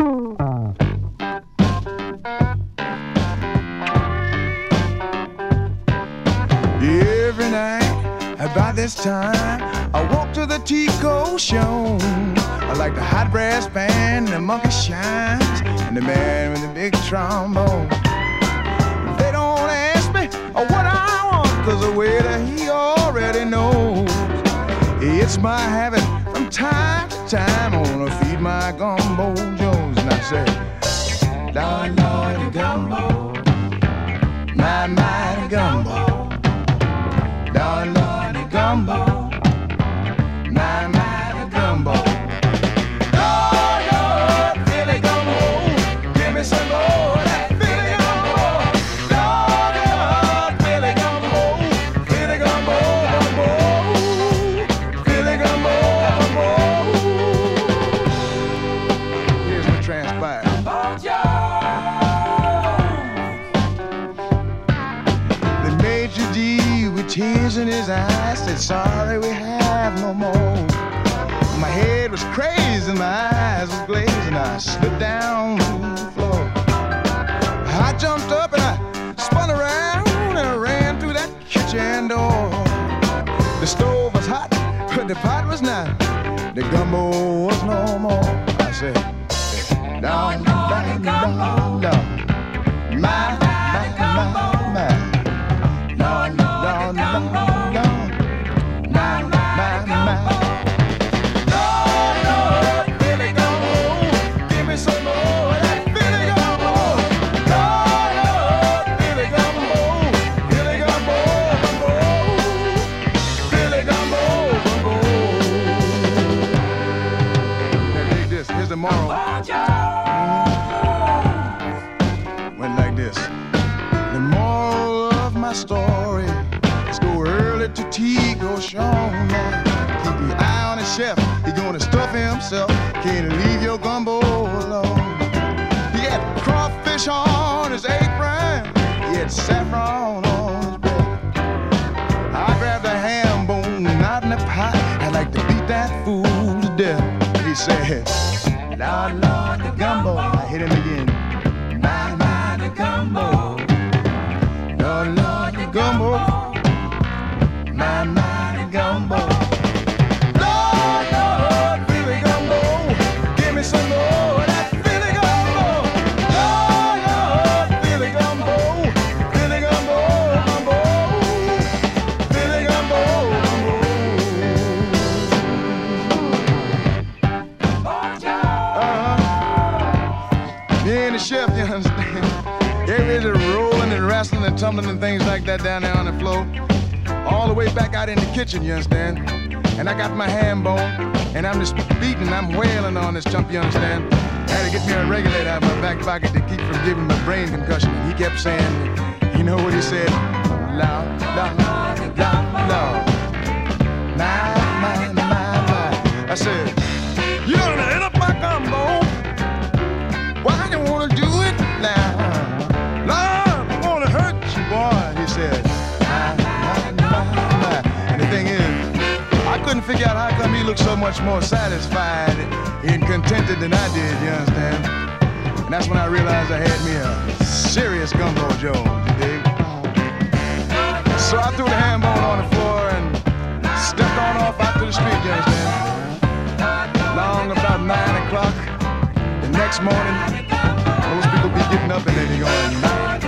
Every night about this time I walk to the Tico show. I like the hot brass band, the monkey shines, and the man with the big trombone. They don't ask me what I want, 'cause the waiter, he already knows. It's my habit from time to time, I wanna feed my gumbo Jones. And I say, Lord, Lord, gumbo, my gumbo. Lord, Lord, gumbo, my gumbo. Lord, Lord, Philly gumbo, give me some more of that Philly gumbo. Lord, Lord, Philly gumbo, Philly gumbo, gumbo, Philly gumbo, gumbo. Here's what transpired. The Major D, with tears in his eyes, said, sorry, we have no more. My head was crazy, my eyes was glazing, I slipped down to the floor. I jumped up and I spun around and I ran through that kitchen door. The stove was hot, but the pot was not. The gumbo was no more. I said, down, down, down, down. My gumbo. No, no, no, no, no. My. Lord, Lord, Philly gumbo, give me some more of that Philly gumbo. Lord, Lord, Philly gumbo, Philly gumbo, gumbo, Philly gumbo, gumbo. Now dig this, here's the moral. Went like this. The moral of my story is go early to Tico show now. Keep your eye on the chef, he gonna stuff himself. Can't leave your gumbo alone. He had crawfish on his apron, he had saffron on his bread. I grabbed a ham bone out in the pot, I'd like to beat that fool to death. He said, Lord, Lord, the gumbo. I hit him again. My, the gumbo. Lord, Lord, the gumbo. My, the gumbo. Lord, Lord, Philly gumbo. Give me some more of that Philly gumbo. Lord, Lord, Philly gumbo. Philly gumbo, gumbo. Philly gumbo, gumbo. Me and the chef, you understand? Everybody's rolling and wrestling and tumbling and things like that down there on the floor. All the way back out in the kitchen, you understand? And I got my ham bone, and I'm just beating, I'm wailing on this chump, you understand? I had to get me a regulator out of my back pocket to keep from giving my brain concussion. And he kept saying, you know what he said? Loud, loud, loud, loud. My. I said, you're gonna hit up my gumbo. Why you wanna do it now? Lord, I wanna hurt you, boy, he said. And the thing is, I couldn't figure out how come he looked so much more satisfied and contented than I did, you understand? And that's when I realized I had me a serious gumbo Jones, you dig? So I threw the ham bone on the floor and stepped on off out to the street, you understand? Long about 9 o'clock the next morning, most people be getting up and they be going, my.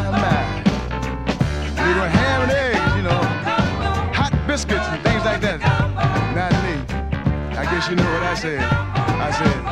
They were ham and eggs, you know, hot biscuits and things like that. Not me. I guess you know what I said. I said,